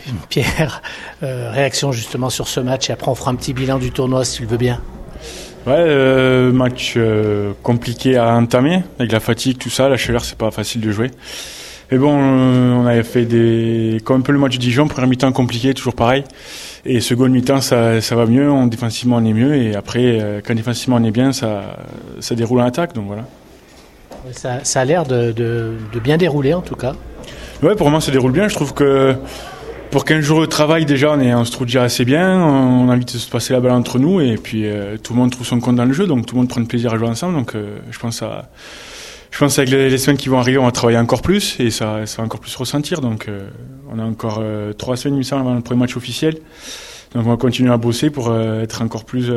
Pierre, réaction justement sur ce match et après on fera un petit bilan du tournoi si tu le veux bien. Ouais, match compliqué à entamer, avec la fatigue, tout ça, la chaleur, c'est pas facile de jouer. Mais bon, on avait fait comme un peu le match de Dijon, première mi-temps compliqué, toujours pareil. Et seconde mi-temps, ça va mieux, défensivement on est mieux, et après, quand défensivement on est bien, ça déroule en attaque, donc voilà. Ça a l'air de bien dérouler en tout cas. Ouais, pour moi ça déroule bien, je trouve que pour 15 jours de travail déjà, on se trouve déjà assez bien, on a envie de se passer la balle entre nous, et puis tout le monde trouve son compte dans le jeu, donc tout le monde prend plaisir à jouer ensemble, donc je pense avec les semaines qui vont arriver, on va travailler encore plus, et ça va encore plus ressentir, donc on a encore 3 semaines, il me semble, avant le premier match officiel, donc on va continuer à bosser pour être encore plus,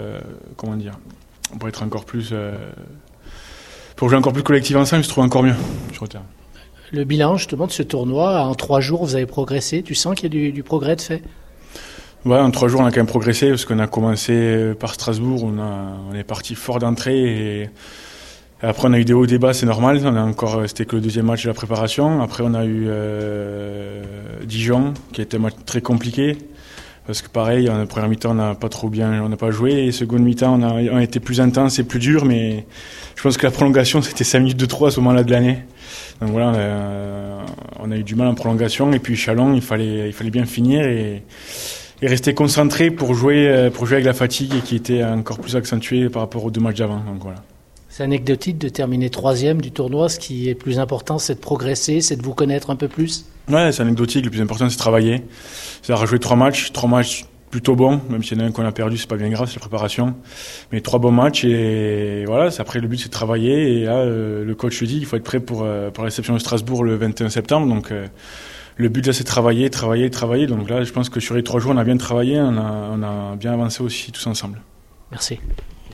pour être encore plus, pour jouer encore plus collectif ensemble, je trouve encore mieux sur le terrain. Le bilan justement de ce tournoi, en 3 jours vous avez progressé, tu sens qu'il y a du progrès de fait? Ouais, en 3 jours on a quand même progressé parce qu'on a commencé par Strasbourg, on est parti fort d'entrée et après on a eu des hauts débats, c'est normal, c'était que le deuxième match de la préparation, après on a eu Dijon qui a été un match très compliqué parce que pareil, en première mi-temps on n'a pas joué et seconde mi-temps on a été plus intense et plus dur, mais je pense que la prolongation c'était 5 minutes de trop à ce moment-là de l'année. Donc voilà, on a eu du mal en prolongation et puis Chalon, il fallait bien finir et rester concentré pour jouer avec la fatigue et qui était encore plus accentuée par rapport aux 2 matchs d'avant. Donc voilà. C'est anecdotique de terminer 3e du tournoi. Ce qui est plus important, c'est de progresser, c'est de vous connaître un peu plus. Ouais, c'est anecdotique. Le plus important, c'est de travailler. C'est de rejouer 3 matchs plutôt bons, même s'il y en a un qu'on a perdu, c'est pas bien grave, c'est la préparation. Mais 3 bons matchs et voilà, après le but c'est de travailler et là le coach le dit, il faut être prêt pour la réception de Strasbourg le 21 septembre. Donc le but là c'est de travailler. Donc là je pense que sur les 3 jours on a bien travaillé, on a bien avancé aussi tous ensemble. Merci.